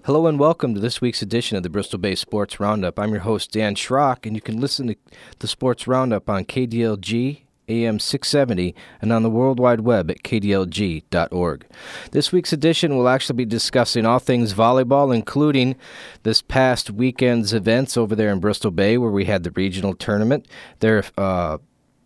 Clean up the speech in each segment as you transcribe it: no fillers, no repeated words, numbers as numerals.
Hello and welcome to this week's edition of the Bristol Bay Sports Roundup. I'm your host, Dan Schrock, and you can listen to the Sports Roundup on KDLG, AM 670, and on the World Wide Web at kdlg.org. This week's edition will actually be discussing all things volleyball, including this past weekend's events over there in Bristol Bay, where we had the regional tournament. The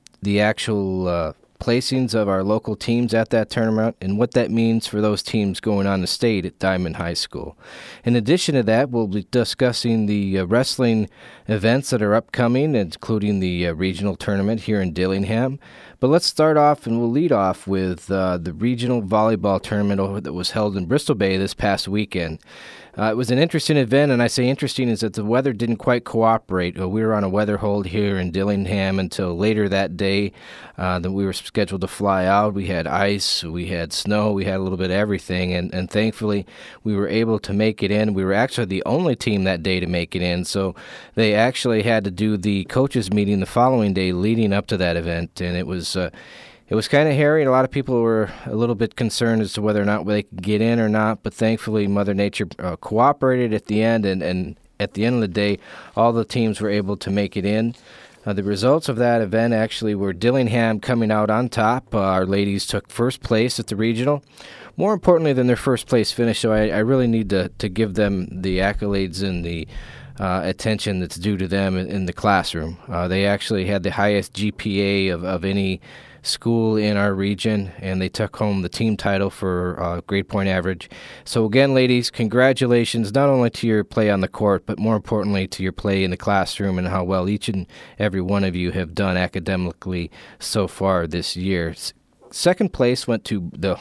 actual placings of our local teams at that tournament and what that means for those teams going on to state at Diamond High School. In addition to that, we'll be discussing the wrestling events that are upcoming, including the regional tournament here in Dillingham. But let's start off, and we'll lead off with the regional volleyball tournament that was held in Bristol Bay this past weekend. It was an interesting event, and I say interesting is that the weather didn't quite cooperate. We were on a weather hold here in Dillingham until later that day. Then we were scheduled to fly out. We had ice, we had snow, we had a little bit of everything, and thankfully we were able to make it in. We were actually the only team that day to make it in, so they actually had to do the coaches meeting the following day leading up to that event, and it was kind of hairy, and a lot of people were a little bit concerned as to whether or not they could get in or not, but thankfully Mother Nature cooperated at the end, and at the end of the day, all the teams were able to make it in. The results of that event actually were Dillingham coming out on top. Our ladies took first place at the regional. More importantly than their first place finish, so I really need to give them the accolades and the attention that's due to them in the classroom. They actually had the highest GPA of any school in our region, and they took home the team title for grade point average. So again, ladies, congratulations not only to your play on the court, but more importantly to your play in the classroom and how well each and every one of you have done academically so far this year. Second place went to the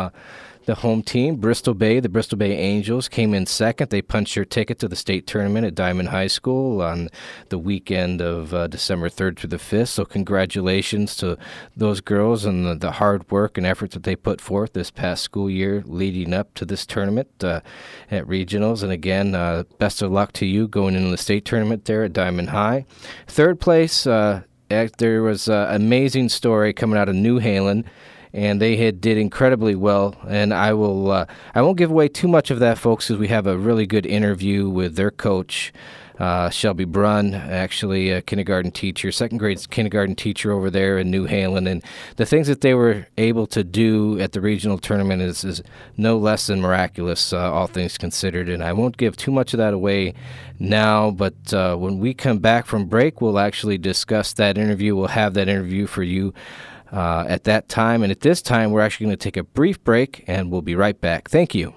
home team, Bristol Bay. The Bristol Bay Angels came in second. They punched their ticket to the state tournament at Diamond High School on the weekend of December 3rd through the 5th. So congratulations to those girls and the hard work and effort that they put forth this past school year leading up to this tournament at regionals. And again, best of luck to you going into the state tournament there at Diamond High. Third place, there was an amazing story coming out of New Halen, and they did incredibly well. And I won't give away too much of that, folks, because we have a really good interview with their coach, Shelby Brunn, actually a kindergarten teacher, second grade kindergarten teacher over there in New Halen. And the things that they were able to do at the regional tournament is no less than miraculous, all things considered. And I won't give too much of that away now, but when we come back from break, we'll actually discuss that interview. We'll have that interview for you at that time. And at this time, we're actually going to take a brief break, and we'll be right back. Thank you.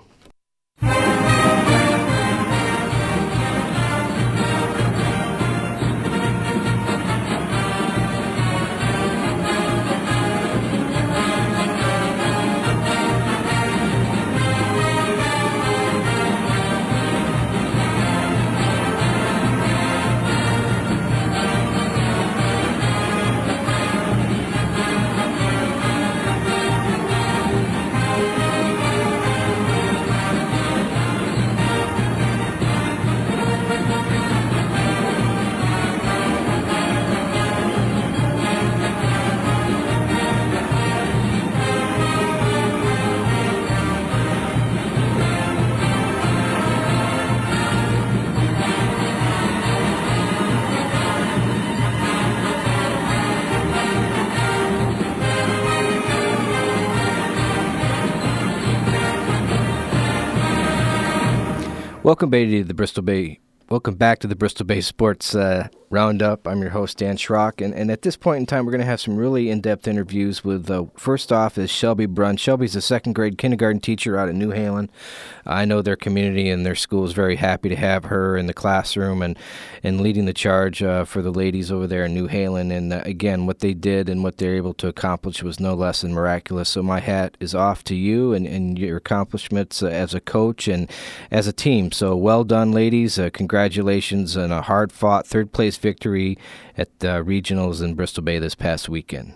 Welcome back to the Bristol Bay Sports Roundup. I'm your host, Dan Schrock, and at this point in time, we're going to have some really in-depth interviews with, first off, is Shelby Brunn. Shelby's a second-grade kindergarten teacher out at New Halen. I know their community and their school is very happy to have her in the classroom and leading the charge for the ladies over there in New Halen. And again, what they did and what they're able to accomplish was no less than miraculous. So my hat is off to you and your accomplishments as a coach and as a team. So well done, ladies. Congratulations on a hard-fought third-place victory at regionals in Bristol Bay this past weekend.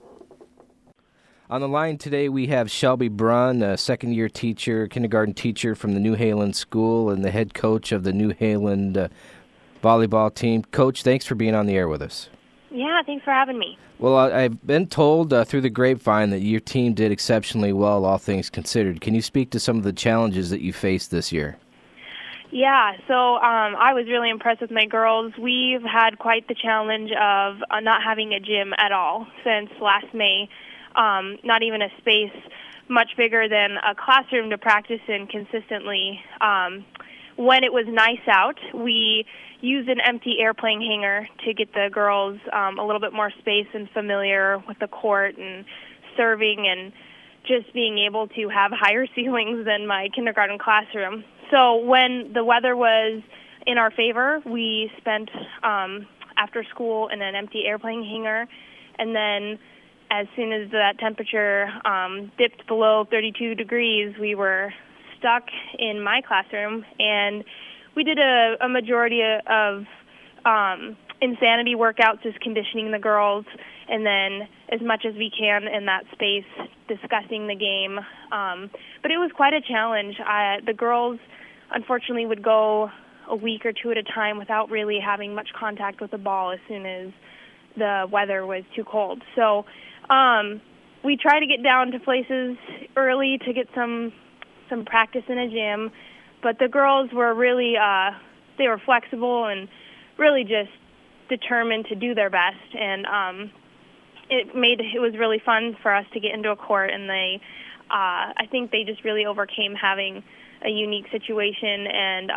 On the line today, we have Shelby Brunn, a second-year teacher, kindergarten teacher from the New Halen School and the head coach of the New Halen volleyball team. Coach, thanks for being on the air with us. Yeah, thanks for having me. Well, I've been told through the grapevine that your team did exceptionally well, all things considered. Can you speak to some of the challenges that you faced this year? Yeah, so I was really impressed with my girls. We've had quite the challenge of not having a gym at all since last May. Not even a space much bigger than a classroom to practice in consistently. When it was nice out, we used an empty airplane hangar to get the girls a little bit more space and familiar with the court and serving and just being able to have higher ceilings than my kindergarten classroom. So when the weather was in our favor, we spent after school in an empty airplane hangar, and then as soon as that temperature dipped below 32 degrees, we were stuck in my classroom, and we did a majority of insanity workouts, just conditioning the girls, and then as much as we can in that space, discussing the game. But it was quite a challenge. The girls, unfortunately, would go a week or two at a time without really having much contact with the ball as soon as the weather was too cold. So we try to get down to places early to get some practice in a gym, but the girls were really they were flexible and really just determined to do their best, and it was really fun for us to get into a court, and I think they just really overcame having a unique situation, and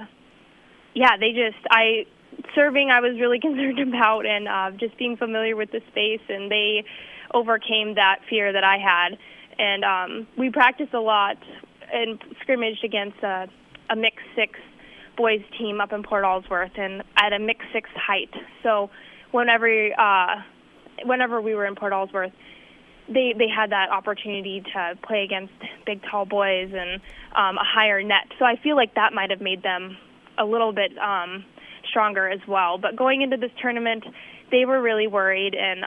serving I was really concerned about, and just being familiar with the space, and they overcame that fear that I had. And we practiced a lot and scrimmaged against a mixed six boys team up in Port Allsworth, and at a mixed six height. So whenever we were in Port Allsworth, they had that opportunity to play against big, tall boys and a higher net. So I feel like that might have made them a little bit stronger as well. But going into this tournament, they were really worried, and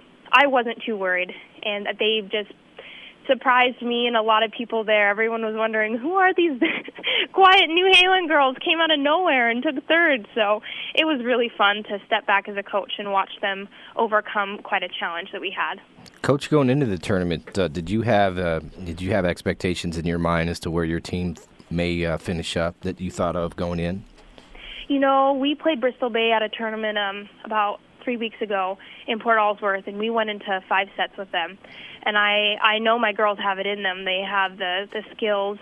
I wasn't too worried. And they just surprised me and a lot of people there. Everyone was wondering, who are these quiet New Halen girls, came out of nowhere and took third. So it was really fun to step back as a coach and watch them overcome quite a challenge that we had. Coach, going into the tournament, did you have expectations in your mind as to where your team may finish up that you thought of going in? You know, we played Bristol Bay at a tournament about 3 weeks ago in Port Allsworth, and we went into 5 sets with them. And I know my girls have it in them. They have the skills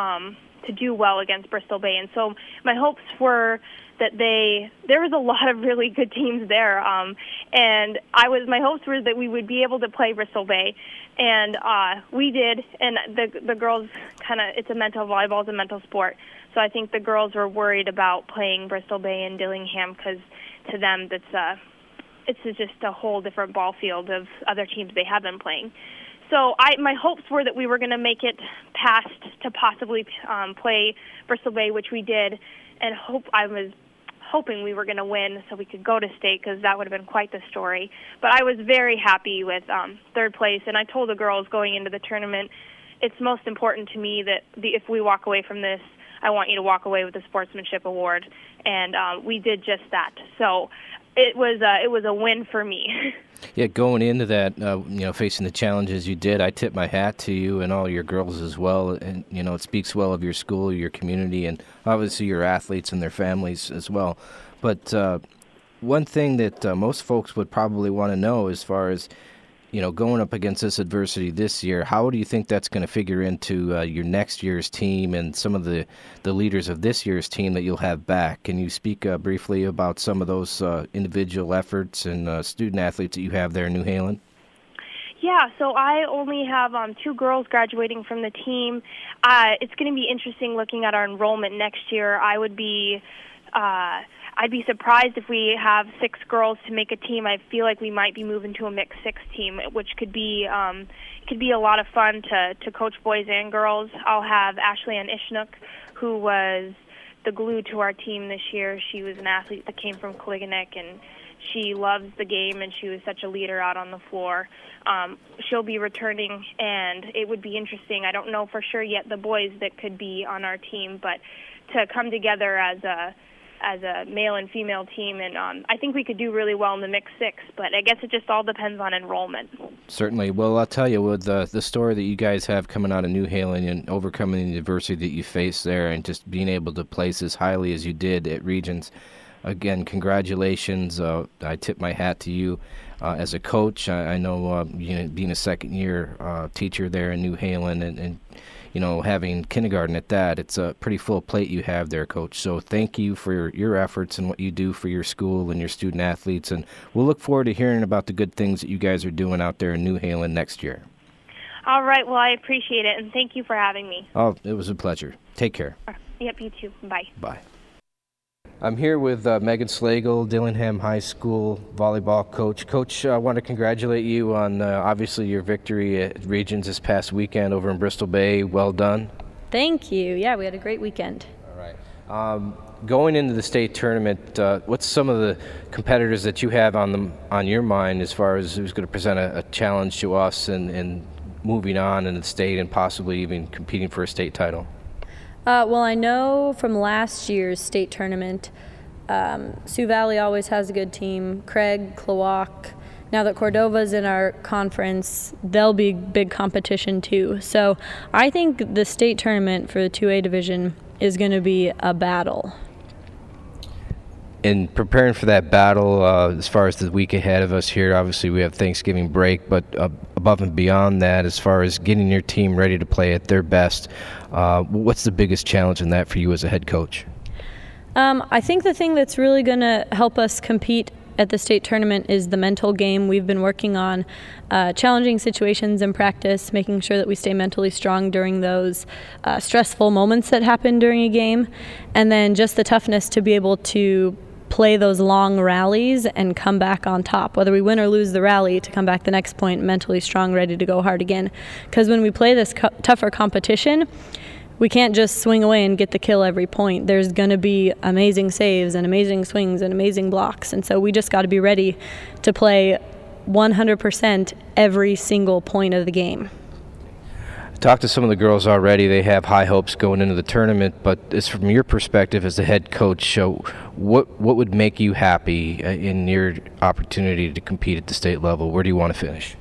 to do well against Bristol Bay. And so my hopes were that there was a lot of really good teams there. And my hopes were that we would be able to play Bristol Bay. And we did. And the girls it's volleyball is a mental sport. So I think the girls were worried about playing Bristol Bay and Dillingham because to them it's just a whole different ball field of other teams they have been playing. So my hopes were that we were going to make it past to possibly play Bristol Bay, which we did, and I was hoping we were going to win so we could go to state because that would have been quite the story. But I was very happy with third place, and I told the girls going into the tournament, it's most important to me that if we walk away from this, I want you to walk away with the sportsmanship award, and we did just that. So it was a win for me. Yeah, going into that, facing the challenges you did, I tip my hat to you and all your girls as well. And it speaks well of your school, your community, and obviously your athletes and their families as well. But one thing that most folks would probably want to know, as far as going up against this adversity this year, how do you think that's going to figure into your next year's team and some of the leaders of this year's team that you'll have back? Can you speak briefly about some of those individual efforts and student athletes that you have there in New Halen? Yeah, so I only have 2 girls graduating from the team. It's going to be interesting looking at our enrollment next year. I'd be surprised if we have 6 girls to make a team. I feel like we might be moving to a mixed 6 team, which could be a lot of fun to coach boys and girls. I'll have Ashley Ann Ishnook, who was the glue to our team this year. She was an athlete that came from Koliganek, and she loves the game, and she was such a leader out on the floor. She'll be returning, and it would be interesting. I don't know for sure yet the boys that could be on our team, but to come together as a as a male and female team, and I think we could do really well in the mixed six, but I guess it just all depends on enrollment. Certainly. Well, I'll tell you, with the story that you guys have coming out of New Haven and overcoming the adversity that you faced there and just being able to place as highly as you did at Regions, again, congratulations. I tip my hat to you as a coach. I know, being a second-year teacher there in New Haven and having kindergarten at that, it's a pretty full plate you have there, Coach. So thank you for your efforts and what you do for your school and your student athletes. And we'll look forward to hearing about the good things that you guys are doing out there in New Haven next year. All right. Well, I appreciate it, and thank you for having me. Oh, it was a pleasure. Take care. Yep, you too. Bye. Bye. I'm here with Megan Slagle, Dillingham High School volleyball coach. Coach, I want to congratulate you on obviously your victory at Regions this past weekend over in Bristol Bay. Well done. Thank you. Yeah, we had a great weekend. All right. Going into the state tournament, what's some of the competitors that you have on your mind as far as who's going to present a challenge to us and moving on in the state and possibly even competing for a state title? Well, I know from last year's state tournament, Sioux Valley always has a good team. Craig, Klawock. Now that Cordova's in our conference, they'll be big competition too. So I think the state tournament for the 2A division is going to be a battle. In preparing for that battle, as far as the week ahead of us here, obviously we have Thanksgiving break, but above and beyond that, as far as getting your team ready to play at their best, what's the biggest challenge in that for you as a head coach? I think the thing that's really going to help us compete at the state tournament is the mental game. We've been working on challenging situations in practice, making sure that we stay mentally strong during those stressful moments that happen during a game, and then just the toughness to be able to play those long rallies and come back on top, whether we win or lose the rally, to come back the next point mentally strong, ready to go hard again. Because when we play this tougher competition, we can't just swing away and get the kill every point. There's going to be amazing saves and amazing swings and amazing blocks, and so we just got to be ready to play 100% every single point of the game. Talked to some of the girls already. They have high hopes going into the tournament, but as from your perspective as the head coach, what would make you happy in your opportunity to compete at the state level? Where do you want to finish?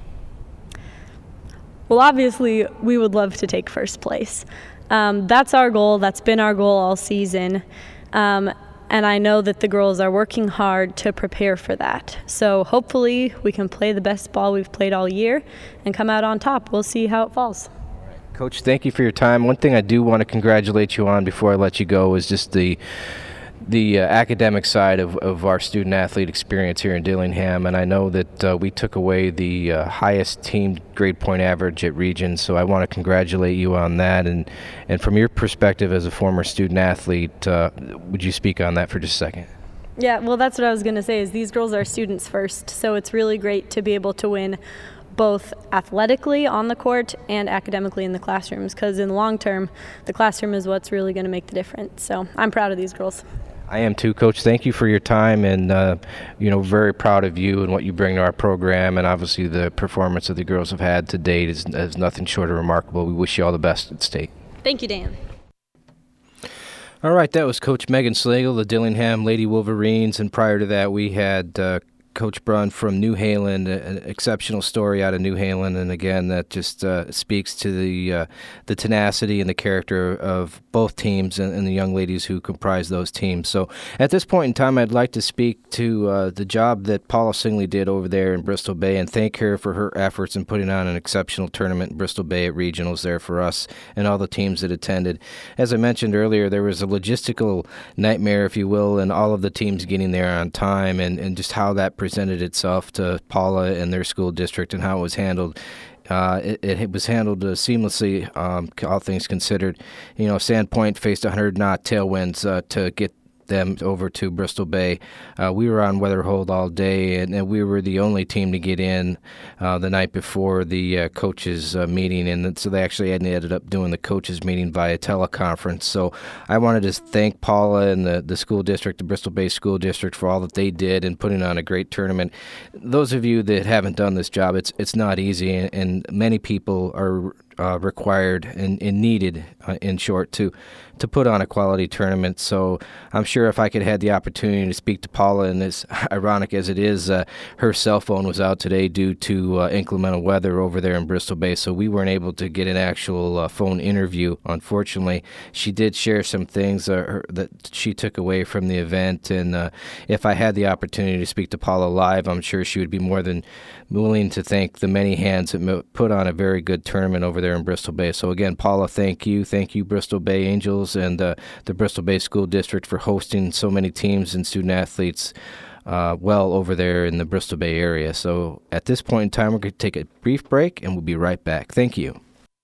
Well, obviously, we would love to take first place. That's our goal. That's been our goal all season. And I know that the girls are working hard to prepare for that. So hopefully we can play the best ball we've played all year and come out on top. We'll see how it falls. Coach, thank you for your time. One thing I do want to congratulate you on before I let you go is just the academic side of our student-athlete experience here in Dillingham, and I know that we took away the highest team grade point average at Regions, so I want to congratulate you on that. And from your perspective as a former student-athlete, would you speak on that for just a second? Yeah, well, that's what I was going to say, is these girls are students first, so it's really great to be able to win both athletically on the court and academically in the classrooms, because in the long term, the classroom is what's really going to make the difference. So I'm proud of these girls. I am too, Coach. Thank you for your time, and very proud of you and what you bring to our program, and obviously the performance that the girls have had to date is nothing short of remarkable. We wish you all the best at state. Thank you, Dan. All right, that was Coach Megan Slagle, the Dillingham Lady Wolverines, and prior to that we had Coach Brunn from New Haven, an exceptional story out of New Haven, and again, that just speaks to the tenacity and the character of both teams and the young ladies who comprise those teams. So at this point in time, I'd like to speak to the job that Paula Singley did over there in Bristol Bay and thank her for her efforts in putting on an exceptional tournament in Bristol Bay at regionals there for us and all the teams that attended. As I mentioned earlier, there was a logistical nightmare, if you will, and all of the teams getting there on time and just how that presented itself to Paula and their school district and how it was handled. It was handled seamlessly, all things considered. Sandpoint faced 100-knot tailwinds to get them over to Bristol Bay. We were on weather hold all day, and we were the only team to get in the night before the coaches meeting, and so they actually ended up doing the coaches meeting via teleconference. So I wanted to thank Paula and the school district, the Bristol Bay School District, for all that they did in putting on a great tournament. Those of you that haven't done this job, it's not easy, and many people are required and needed, in short, to put on a quality tournament. So I'm sure if I could have had the opportunity to speak to Paula, and as ironic as it is, her cell phone was out today due to inclement weather over there in Bristol Bay, so we weren't able to get an actual phone interview. Unfortunately, she did share some things that she took away from the event, and if I had the opportunity to speak to Paula live, I'm sure she would be more than willing to thank the many hands that put on a very good tournament over there in Bristol Bay. So again, Paula, thank you Bristol Bay Angels and the Bristol Bay School District for hosting so many teams and student athletes well over there in the Bristol Bay area. So at this point in time, we're going to take a brief break, and we'll be right back. Thank you.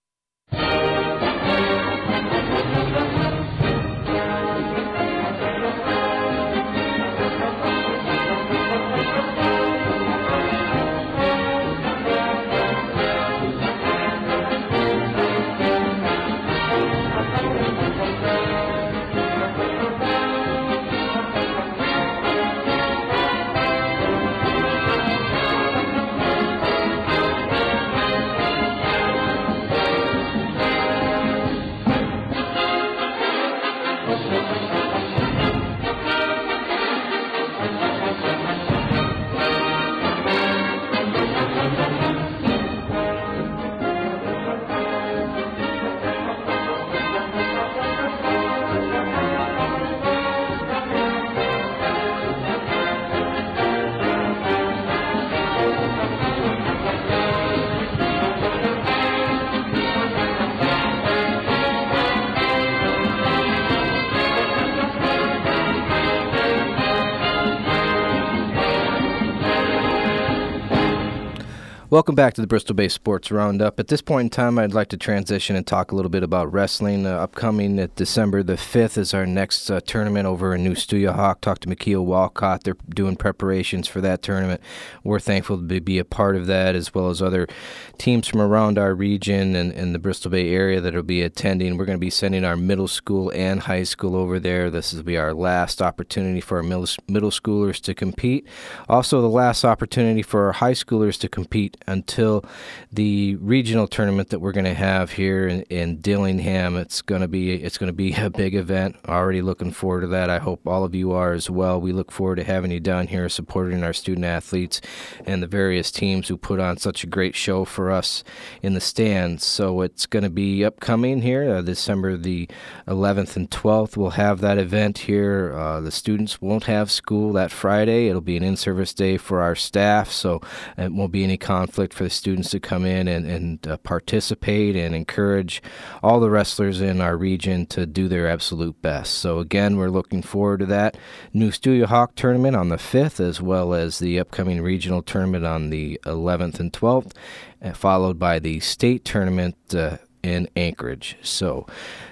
Welcome back to the Bristol Bay Sports Roundup. At this point in time, I'd like to transition and talk a little bit about wrestling. Upcoming at December the 5th is our next tournament over in New Stuyahawk. Talked to McKeel Walcott. They're doing preparations for that tournament. We're thankful to be a part of that, as well as other teams from around our region and the Bristol Bay area that will be attending. We're going to be sending our middle school and high school over there. This will be our last opportunity for our middle schoolers to compete. Also, the last opportunity for our high schoolers to compete until the regional tournament that we're going to have here in Dillingham. It's going to be a big event. Already looking forward to that. I hope all of you are as well. We look forward to having you down here supporting our student athletes and the various teams who put on such a great show for us in the stands. So it's going to be upcoming here, December the 11th and 12th. We'll have that event here. The students won't have school that Friday. It'll be an in-service day for our staff, so it won't be any conflict for the students to come in and participate and encourage all the wrestlers in our region to do their absolute best. So again, we're looking forward to that New Stuyahawk tournament on the 5th, as well as the upcoming regional tournament on the 11th and 12th, followed by the state tournament in Anchorage. So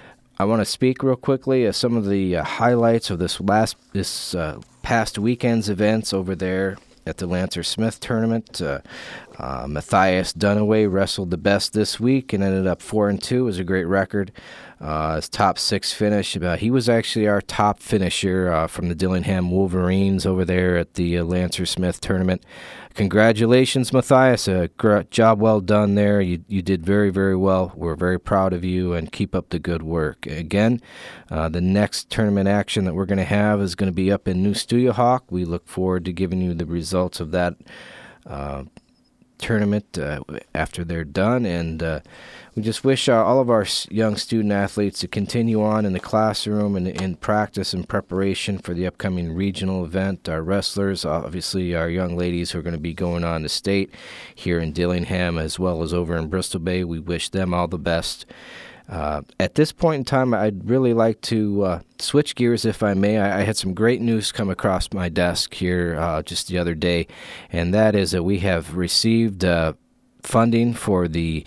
I want to speak real quickly of some of the highlights of this past weekend's events over there at the Lancer Smith tournament. Matthias Dunaway wrestled the best this week and ended up 4-2. It was a great record. His top 6 finish. He was actually our top finisher from the Dillingham Wolverines over there at the Lancer Smith tournament. Congratulations, Matthias. Job well done there. You did very, very well. We're very proud of you, and keep up the good work. Again, the next tournament action that we're going to have is going to be up in New Stuyahawk. We look forward to giving you the results of that tournament after they're done, and we just wish all of our young student athletes to continue on in the classroom and in practice and preparation for the upcoming regional event. Our wrestlers, obviously our young ladies who are going to be going on to state here in Dillingham as well as over in Bristol Bay, we wish them all the best. At this point in time, I'd really like to switch gears, if I may. I had some great news come across my desk here just the other day, and that is that we have received funding for the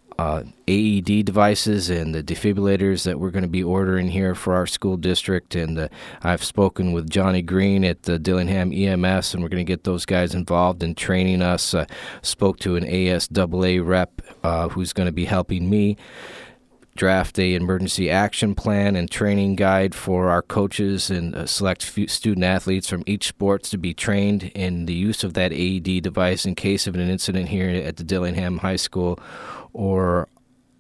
AED devices and the defibrillators that we're going to be ordering here for our school district. And I've spoken with Johnny Green at the Dillingham EMS, and we're going to get those guys involved in training us. Spoke to an ASAA rep who's going to be helping me draft a emergency action plan and training guide for our coaches and select student athletes from each sports to be trained in the use of that AED device in case of an incident here at the Dillingham High School or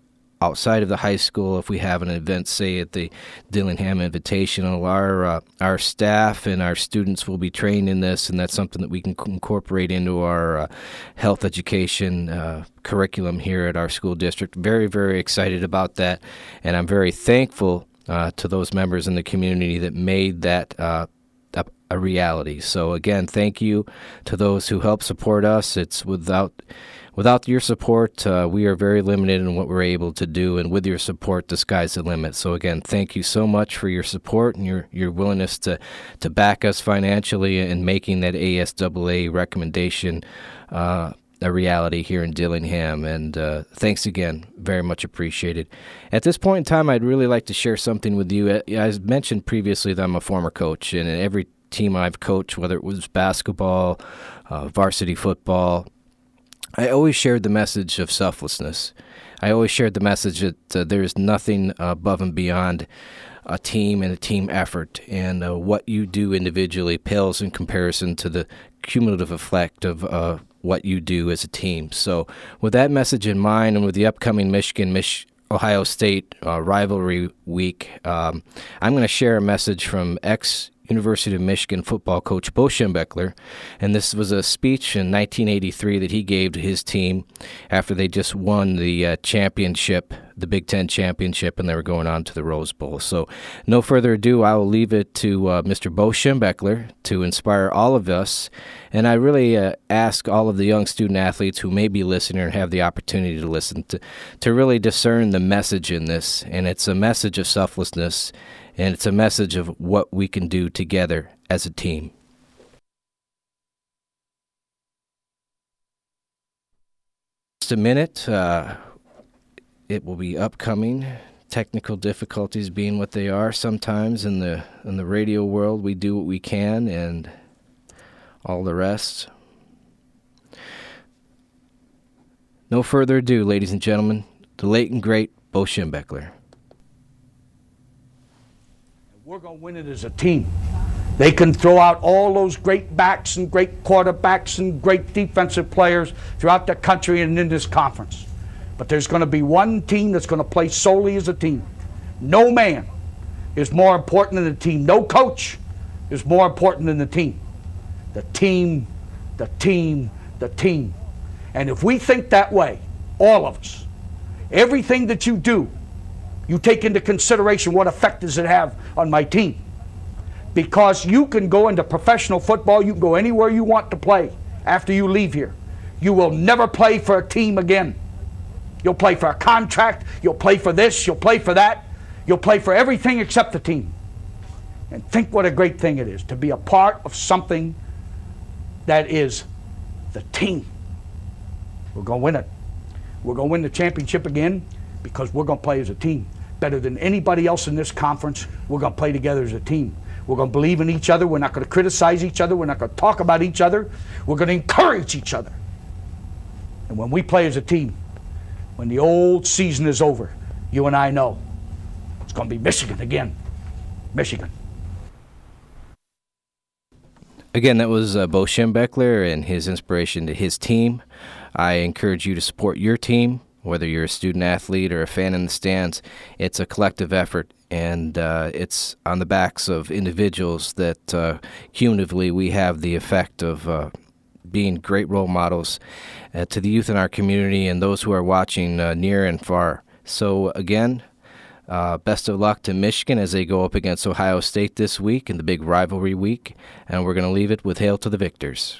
outside of the high school. If we have an event, say at the Dillingham Invitational, our staff and our students will be trained in this, and that's something that we can incorporate into our health education curriculum here at our school district. Very, very excited about that, and I'm very thankful to those members in the community that made that a reality. So again, thank you to those who help support us. It's without your support, we are very limited in what we're able to do, and with your support, the sky's the limit. So again, thank you so much for your support and your willingness to back us financially in making that ASAA recommendation a reality here in Dillingham. And thanks again, very much appreciated. At this point in time, I'd really like to share something with you. I mentioned previously that I'm a former coach, and in every team I've coached, whether it was basketball, varsity football, I always shared the message of selflessness. I always shared the message that there is nothing above and beyond a team and a team effort, and what you do individually pales in comparison to the cumulative effect of what you do as a team. So with that message in mind, and with the upcoming Ohio State rivalry week, I'm going to share a message from University of Michigan football coach Bo Schembechler, and this was a speech in 1983 that he gave to his team after they just won the championship, the Big Ten championship, and they were going on to the Rose Bowl. So no further ado, I will leave it to Mr. Bo Schembechler to inspire all of us, and I really ask all of the young student athletes who may be listening or have the opportunity to listen to really discern the message in this, and it's a message of selflessness, and it's a message of what we can do together as a team. Just a minute. It will be upcoming. Technical difficulties being what they are sometimes in the radio world, we do what we can, and all the rest. No further ado, ladies and gentlemen, the late and great Bo Schembechler. We're going to win it as a team. They can throw out all those great backs and great quarterbacks and great defensive players throughout the country and in this conference. But there's going to be one team that's going to play solely as a team. No man is more important than the team. No coach is more important than the team. The team, the team, the team. And if we think that way, all of us, everything that you do, you take into consideration what effect does it have on my team. Because you can go into professional football, you can go anywhere you want to play after you leave here. You will never play for a team again. You'll play for a contract, you'll play for this, you'll play for that, you'll play for everything except the team. And think what a great thing it is to be a part of something that is the team. We're going to win it. We're going to win the championship again because we're going to play as a team. Better than anybody else in this conference, we're going to play together as a team. We're going to believe in each other. We're not going to criticize each other. We're not going to talk about each other. We're going to encourage each other. And when we play as a team, when the old season is over, you and I know it's going to be Michigan again. Michigan. Again, that was Bo Schembechler and his inspiration to his team. I encourage you to support your team, whether you're a student athlete or a fan in the stands. It's a collective effort, and it's on the backs of individuals that cumulatively we have the effect of being great role models to the youth in our community and those who are watching near and far. So again, best of luck to Michigan as they go up against Ohio State this week in the big rivalry week, and we're going to leave it with Hail to the Victors.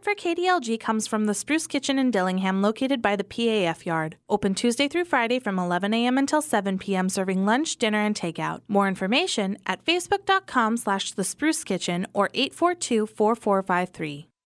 for KDLG comes from the Spruce Kitchen in Dillingham, located by the PAF yard. Open Tuesday through Friday from 11 a.m. until 7 p.m., serving lunch, dinner, and takeout. More information at facebook.com/thesprucekitchen or 842-4453.